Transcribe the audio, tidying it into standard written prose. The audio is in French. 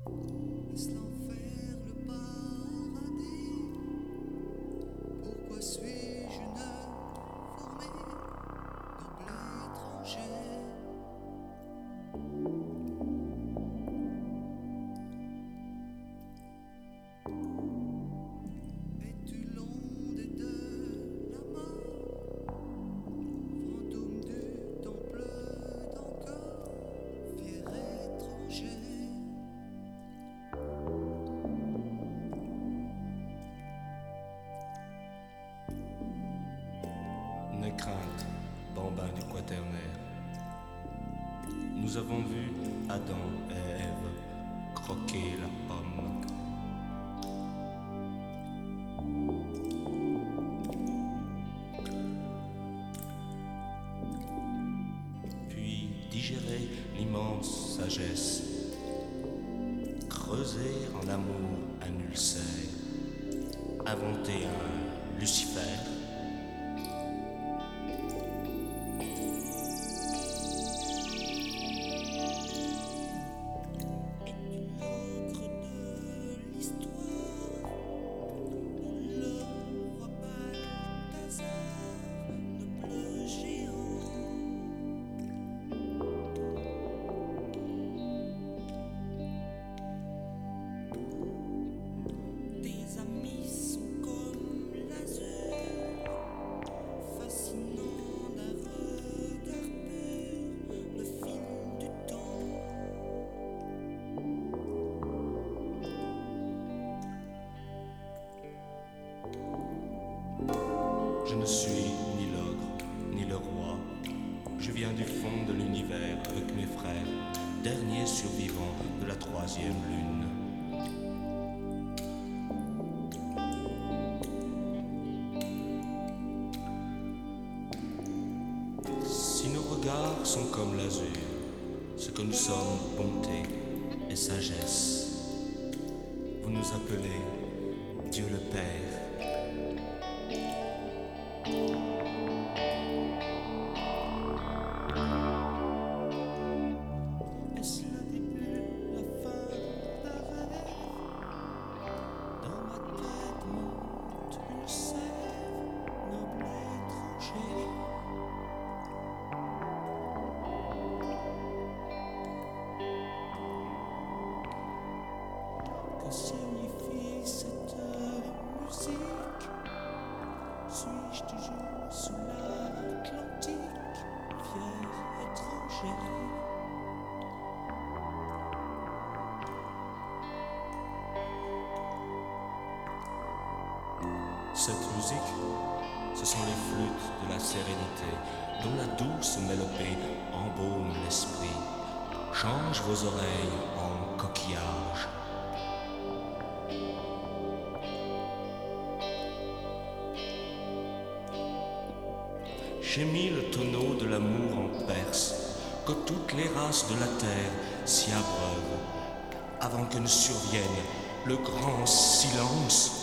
Est-ce l'enfer, le paradis? Pourquoi suis-je une fourmi dans l'étranger? Es-tu l'onde de la mort, fantôme du temple d'Angkor, fier étranger? N'aie crainte, bambin du quaternaire. Nous avons vu Adam et Ève croquer la pomme. Puis digérer l'immense sagesse, creuser en amour un ulcère, inventer un Lucifer. Tes amis sont comme l'azur, fascinant d'un regard pur, le fil du temps. Je ne suis ni l'ogre, ni le roi. Je viens du fond de l'univers avec mes frères, derniers survivants de la troisième lune. Si nos regards sont comme l'azur, ce que nous sommes, bonté et sagesse, vous nous appelez Dieu le Père. Est-ce le début, la fin d'un rêve? Dans ma tête monte une sève, noble étranger. Que signifie cette musique? Suis-je toujours sous l'Atlantique, fier étranger? Cette musique, ce sont les flûtes de la sérénité, dont la douce mélopée embaume l'esprit, change vos oreilles en coquillages. Gémit le tonneau de l'amour en Perse, que toutes les races de la terre s'y abreuvent, avant que ne survienne le grand silence.